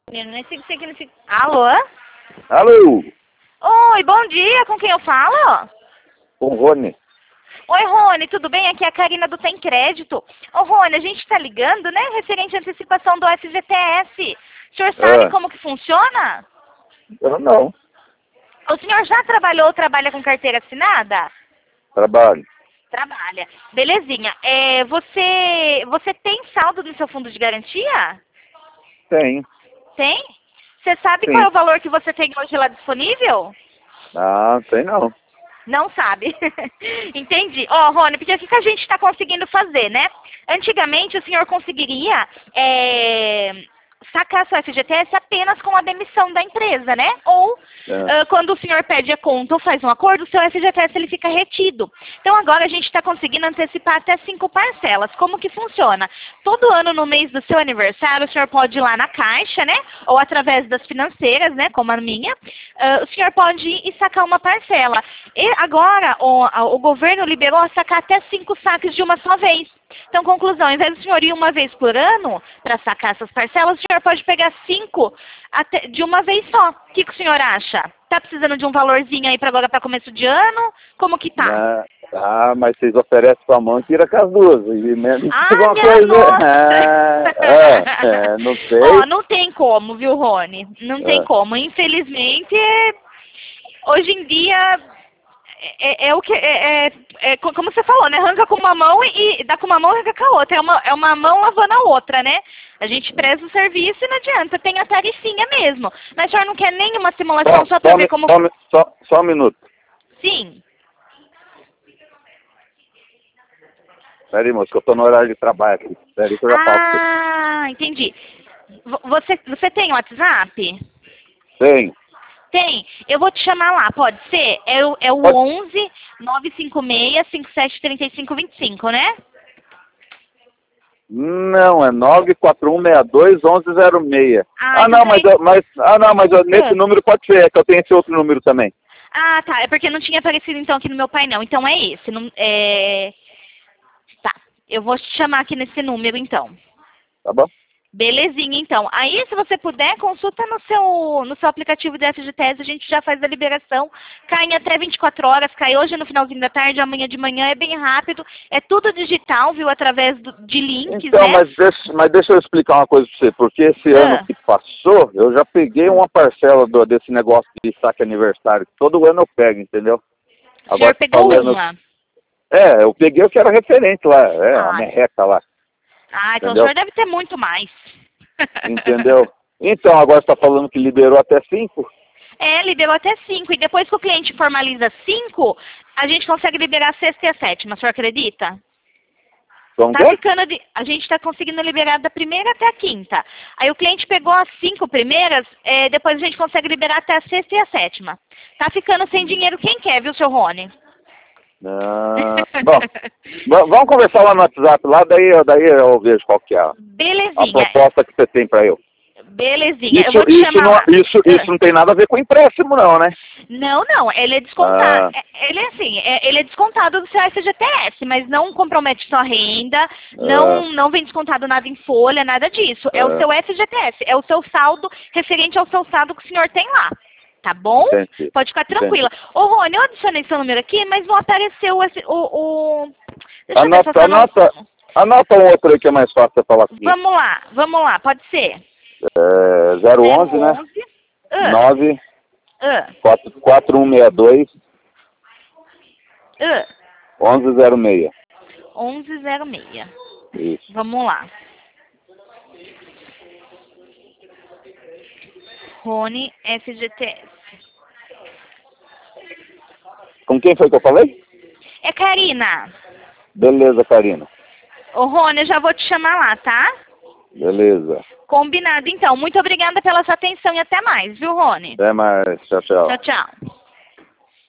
Alô? Alô, Oi, bom dia, com quem eu falo? com o Rony. Oi, Rony, tudo bem? Aqui é a Karina do Tem Crédito. Ô, Rony, a gente tá ligando, né, referente à antecipação do FGTS. O senhor sabe como que funciona? Eu não, O senhor já trabalhou ou trabalha com carteira assinada? trabalho. Trabalha. Belezinha. Você tem saldo no seu fundo de garantia? Tem, Tem? Você sabe qual é sim. o valor que você tem hoje lá disponível? Ah, tem não. Não sabe. Entendi. Ó, Rony, porque o que a gente está conseguindo fazer, né? Antigamente o senhor conseguiria sacar seu FGTS apenas com a demissão da empresa, né? Ou quando o senhor pede a conta ou faz um acordo, o seu FGTS ele fica retido. Então agora a gente está conseguindo antecipar até 5 parcelas. Como que funciona? Todo ano no mês do seu aniversário, o senhor pode ir lá na Caixa, né? Ou através das financeiras, né? Como a minha. O senhor pode ir e sacar uma parcela. E agora o governo liberou a sacar até 5 saques de uma só vez. Então, conclusão, ao invés do senhor ir uma vez por ano para sacar essas parcelas, o senhor pode pegar 5 de uma vez só. O que o senhor acha? Tá precisando de um valorzinho aí para agora, para começo de ano? Como que tá? Mas vocês oferecem pra mão e tira com as duas. E menos alguma minha coisa. nossa! Não sei. Ó, não tem como, viu, Rony? Não tem como. Infelizmente, hoje em dia como você falou, né? Arranca com uma mão e dá com uma mão e arranca com a outra. É uma mão lavando a outra, né? A gente preza o serviço e não adianta. Tem a tarifinha mesmo. Mas o senhor não quer nenhuma simulação só para ver como... Só um minuto. Sim. Peraí, moço, que eu tô no horário de trabalho aqui. Peraí que eu já falo. Entendi. Você tem WhatsApp? Tenho. Tem. Eu vou te chamar lá, pode ser? É o 11 956 573525, né? Não, é 941621106. Então Mas nesse número pode ser, é que eu tenho esse outro número também. Tá. É porque não tinha aparecido então aqui no meu painel. Então é esse. Tá. Eu vou te chamar aqui nesse número então. Tá bom? Belezinha, então. Aí, se você puder, consulta no seu aplicativo de FGTS, a gente já faz a liberação. Cai em até 24 horas, cai hoje no finalzinho da tarde, amanhã de manhã, é bem rápido. É tudo digital, viu, através de links, então, né? Mas deixa eu explicar uma coisa pra você, porque esse ano que passou, eu já peguei uma parcela desse negócio de saque aniversário. Todo ano eu pego, entendeu? O senhor pegou uma? Eu peguei o que era referente lá, a merreca lá. Então o senhor deve ter muito mais. Entendeu? Então, agora você está falando que liberou até 5? Liberou até 5. E depois que o cliente formaliza 5, a gente consegue liberar a sexta e a sétima. O senhor acredita? A gente está conseguindo liberar da primeira até a quinta. Aí o cliente pegou as 5 primeiras, depois a gente consegue liberar até a sexta e a sétima. Tá ficando sem dinheiro quem quer, viu, seu Rony? Bom, vamos conversar lá no WhatsApp, daí eu vejo qual que é a proposta que você tem para eu. Belezinha. Eu vou te chamar isso não tem nada a ver com empréstimo, não, né? Não, ele é descontado. Ele é descontado do seu FGTS, mas não compromete sua renda, não vem descontado nada em folha, nada disso. É o seu FGTS, é o seu saldo referente ao seu saldo que o senhor tem lá. Tá bom? Entendi. Pode ficar tranquila. Ô, Rony, eu adicionei seu número aqui, mas não apareceu Deixa eu ver se Anota um outro aí que é mais fácil você falar comigo. Vamos lá, pode ser? 011, né? 9 4162 1106. 1106. Isso. Vamos lá. Rony FGTS. Com quem foi que eu falei? É Karina. Beleza, Karina. Ô, Rony, eu já vou te chamar lá, tá? Beleza. Combinado, então. Muito obrigada pela sua atenção e até mais, viu, Rony? Até mais. Tchau, tchau. Tchau, tchau.